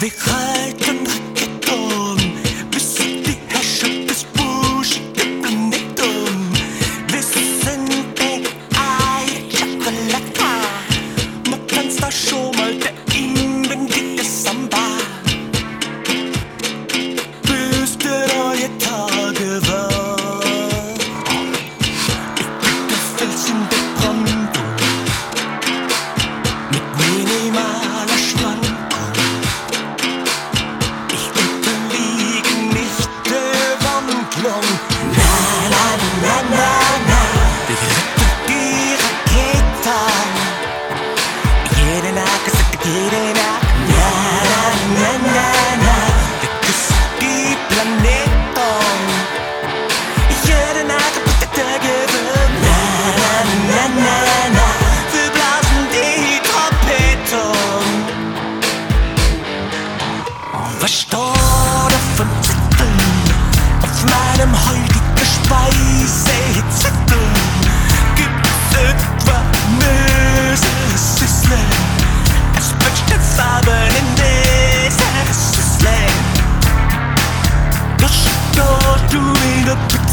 Wir halten Raketten, bis die Herrschaft des buschigen Planeten. Wir sind AI Chocolata. Man tanzt da schon mal der inventive Samba. Bis der neue Tage war. Ich bin der Fels in der Brandung, mit minimaler Schwankung. Ich unterliege nicht der Wandlung. Na, na, na, na, na. Wir retten die Raketen. Jede Nacht ist jede Nacht. Na, na, na, na, na. Wir küssen die Planeten. Jede Nacht ist der Gewinn. Na, na, na, na, na. Wir blasen die Trompeten. Was steht auf dem Zettel? Auf meinem heutigen Speisezettel gibt's etwa Mrs. Sisley. Es wünscht Farben in dieser Sisley. Das steht du in der